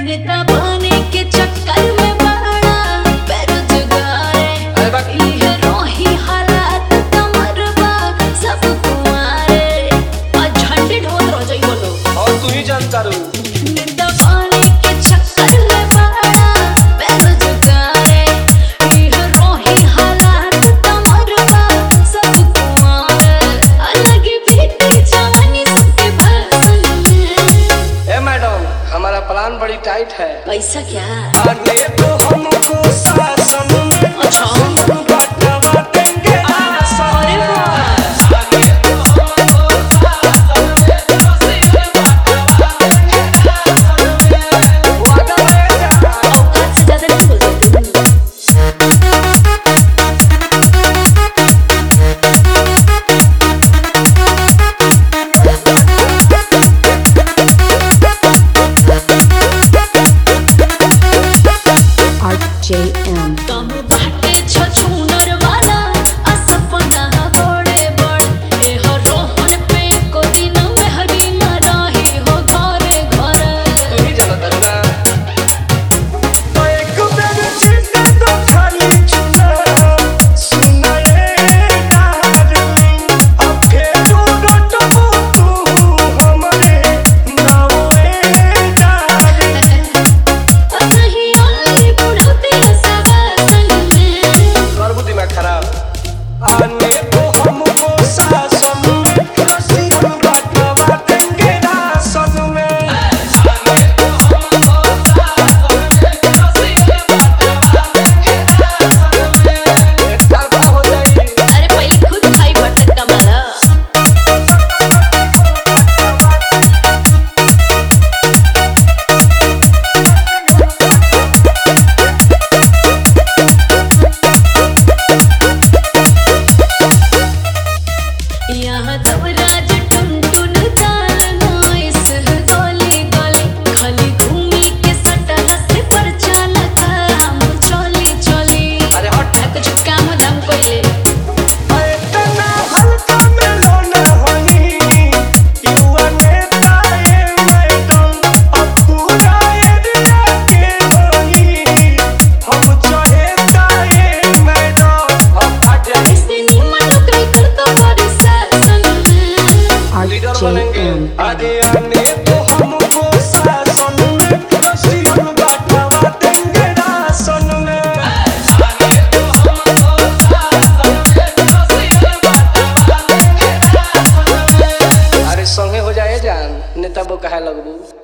नेता बने के चक्कर में बड़ा बेरोजगार है। ये रोही हालात तमरबा सब कुमारे और झंडे ढोल रह जाई बोलो और तू ही जानता रू नेता बने के चक्कर में बड़ा बेरोजगार है। ये रोही हालात तमरबा सब कुमारे अलग बीती जवानी सबके भाषण में। ए मैडम हमारा प्लान बड़ी टाइट है। पैसा क्या आगे तो हमको शासन में अच्छा बांटवा देंगे आसन अरे में। वाह आगे तो हमको शासन में बांटवा देंगे आसन में। वादा ले जा औकात से ज्यादा नहीं बोल सकते। RJM. कम बाटे छछूनर वाला आ सपना बड़े बड़ ए हो रोहन पे को दिन में हरी न रही हो घरे घरे। तू ही जानता रू ना। तो एक बेर छीटे तो खाली चुना सुना ये डार्लिंग। अब फेरू रटबू तू हमरे नावे डार्लिंग। कहीं आई बुढ़ती सवासन में। कर बुद्धि में खराब आने तो हमको शासन में रसियन बांटवा देंगे राशन में। आने तो हमको शासन में रसियन बांटवा देंगे राशन में। एक तरफा हो जाएगी अरे पहले खुद खाई बर्तन कमाला। यहाँ दवराज टुनटुन ताल नाइस गोली गोली खाली घूमी के सटल से पर चालक हम चली चली। अरे हट कुछ काम धाम कोइले इतना हल्का में लोना होनी युवा नेता ये मैडम। अब पूरा एरिया के होनी हम चाहेता ये मैडम। अब हट जाए ऐसे निमन नौकरी कर तो बड़े शासन में। लीडर बनेंगे। RJM. आगे आने तो हमको शासन में रसियन बांटवा देंगे राशन में। आगे तो हमको शासन में रसियन बांटवा देंगे राशन में। अरे संगे हो जाए जान नेता वो कहे लगबू।